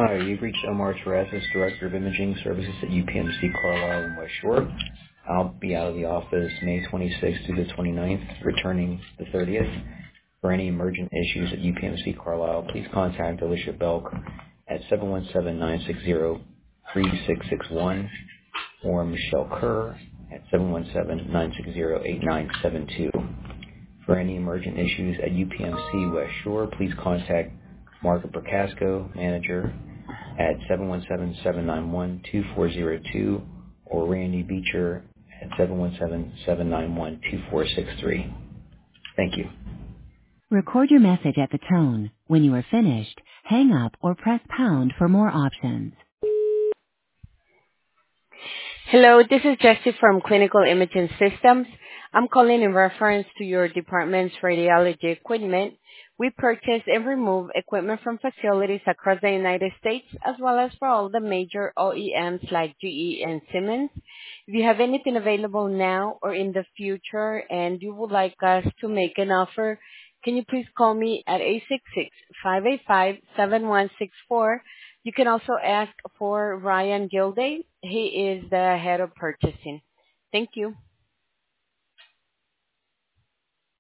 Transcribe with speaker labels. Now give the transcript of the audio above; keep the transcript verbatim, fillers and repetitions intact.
Speaker 1: Hi, you've reached Omar Terrazas, Director of Imaging Services at U P M C Carlisle and West Shore. I'll be out of the office May twenty-sixth through the twenty-ninth, returning the thirtieth. For any emergent issues at U P M C Carlisle, please contact Alicia Belk at seven one seven, nine six zero, three six six one or Michelle Kerr at seven one seven, nine six zero, eight nine seven two. For any emergent issues at U P M C West Shore, please contact Margaret Procasco, Manager, at seven one seven, seven nine one, two four zero two or Randy Beecher at seven one seven, seven nine one, two four six three. Thank you.
Speaker 2: Record your message at the tone. When you are finished, hang up or press pound for more options.
Speaker 3: Hello, this is Jessie from Clinical Imaging Systems. I'm calling in reference to your department's radiology equipment. We purchase and remove equipment from facilities across the United States, as well as for all the major O E Ms like G E and Siemens. If you have anything available now or in the future and you would like us to make an offer, can you please call me at eight six six, five eight five, seven one six four. You can also ask for Ryan Gilday. He is the head of purchasing. Thank you.